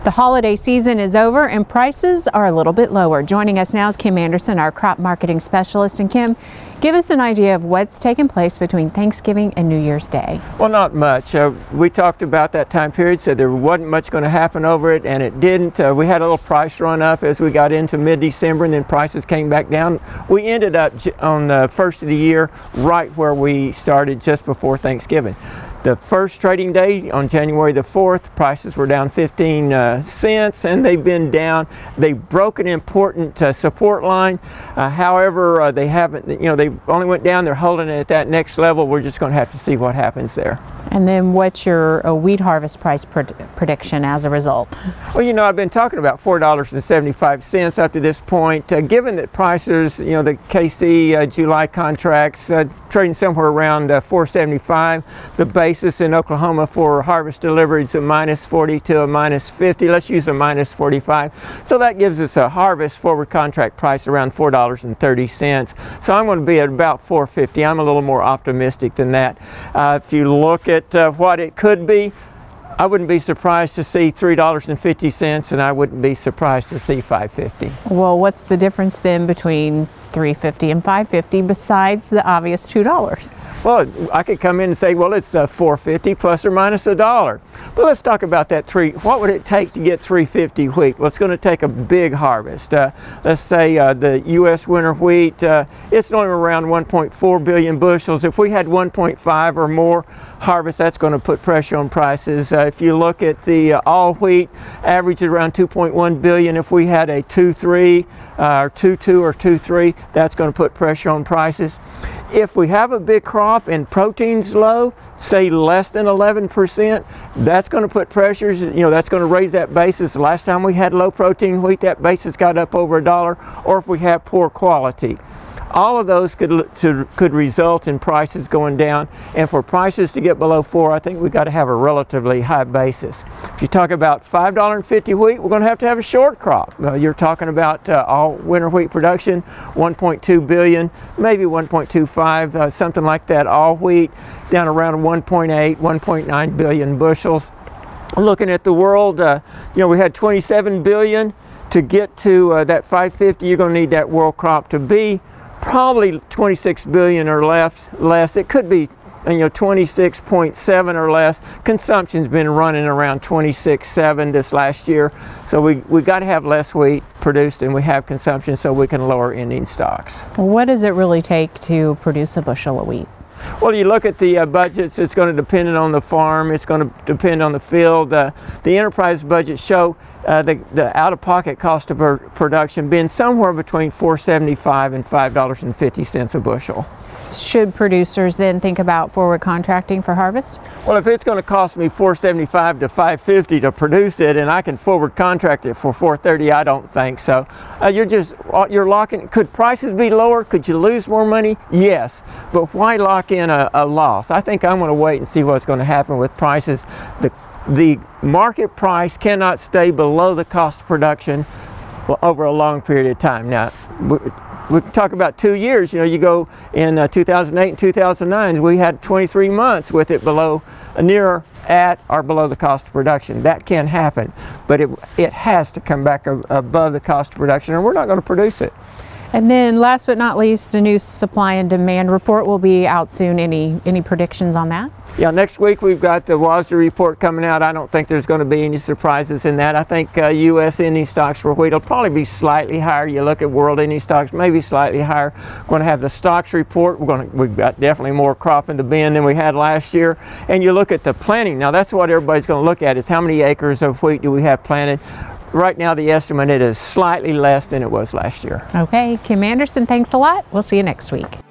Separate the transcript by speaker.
Speaker 1: The holiday season is over and prices are a little bit lower. Joining us now is Kim Anderson, our crop marketing specialist. And Kim, give us an idea of what's taken place between Thanksgiving and New Year's Day.
Speaker 2: Well, not much. We talked about that time period, said there wasn't much going to happen over it, and it didn't. We had a little price run up as we got into mid-December, and then prices came back down. We ended up on the first of the year right where we started just before Thanksgiving. The first trading day on January the 4th, prices were down 15 cents, and they've been down. They broke an important support line. However, they haven't, they only went down. They're holding it at that next level. We're just going to have to see what happens there.
Speaker 1: And then what's your wheat harvest price prediction as a result?
Speaker 2: Well, I've been talking about $4.75 up to this point. Given that prices, the KC July contracts trading somewhere around $4.75, the basis in Oklahoma for harvest deliveries a minus 40 to a minus 50. Let's use a minus 45. So that gives us a harvest forward contract price around $4.30. So I'm going to be at about $4.50. I'm a little more optimistic than that. If you look at what it could be, I wouldn't be surprised to see $3.50, and I wouldn't be surprised to see $5.50.
Speaker 1: Well, what's the difference then between $3.50 and $5.50 besides the obvious $2?
Speaker 2: Well, I could come in and say, well, it's $4.50 plus or minus $1. But let's talk about that what would it take to get $3.50 wheat? Well, it's going to take a big harvest. Let's say the U.S. winter wheat, it's only around 1.4 billion bushels. If we had 1.5 or more harvest, that's going to put pressure on prices. If you look at the all wheat, average is around 2.1 billion. If we had a 2.3 or 2.2 or 2.3, that's going to put pressure on prices. If we have a big crop and protein's low, say less than 11%, that's going to put pressures, that's going to raise that basis. The last time we had low protein wheat, that basis got up over $1, or if we have poor quality. All of those could result in prices going down, and for prices to get below 4, I think we've got to have a relatively high basis. If you talk about $5.50 wheat, we're going to have a short crop. You're talking about all winter wheat production, 1.2 billion, maybe 1.25, something like that. All wheat down around 1.8, 1.9 billion bushels. Looking at the world, we had 27 billion. To get to that 550, you're going to need that world crop to be probably 26 billion or less. It could be 26.7 or less. Consumption's been running around 26.7 this last year, so we got to have less wheat produced than we have consumption so we can lower ending stocks.
Speaker 1: What does it really take to produce a bushel of wheat?
Speaker 2: Well, you look at the budgets, it's going to depend on the farm, it's going to depend on the field. The enterprise budgets show the out-of-pocket cost of production being somewhere between $4.75 and $5.50 a bushel.
Speaker 1: Should producers then think about forward contracting for harvest?
Speaker 2: Well, if it's going to cost me $4.75 to $5.50 to produce it, and I can forward contract it for $4.30, I don't think so. You're locking. Could prices be lower? Could you lose more money? Yes, but why lock in a loss? I think I'm going to wait and see what's going to happen with prices. The market price cannot stay below the cost of production over a long period of time. Now, we talk about 2 years. You go in 2008 and 2009, we had 23 months with it near at or below the cost of production. That can happen, but it has to come back above the cost of production, or we're not going to produce it.
Speaker 1: And then last but not least, the new supply and demand report will be out soon. Any predictions on that?
Speaker 2: Yeah, next week we've got the WASDE report coming out. I don't think there's going to be any surprises in that. I think U.S. ending stocks for wheat will probably be slightly higher. You look at world ending stocks, maybe slightly higher. We're going to have the stocks report. We've got definitely more crop in the bin than we had last year. And you look at the planting. Now that's what everybody's going to look at, is how many acres of wheat do we have planted. Right now the estimate is slightly less than it was last year.
Speaker 1: Okay, Kim Anderson, thanks a lot. We'll see you next week.